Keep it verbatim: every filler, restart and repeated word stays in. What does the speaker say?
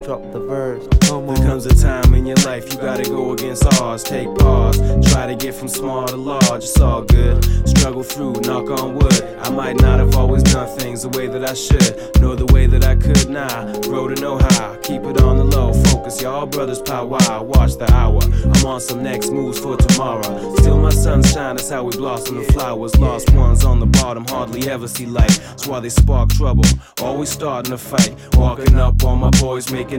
drop the verse. Come on. There comes a time in your life you gotta go against odds. Take pause, try to get from small to large. It's all good, struggle through, knock on wood. I might not have always done things the way that I should, nor the way that I could now. Grow to know how, keep it on the low. Focus, y'all brothers power, watch the hour. I'm on some next moves for tomorrow. Still my sunshine, that's how we blossom the flowers. Lost ones on the bottom hardly ever see light. That's why they spark trouble, always starting a fight. Walking up on my boys, making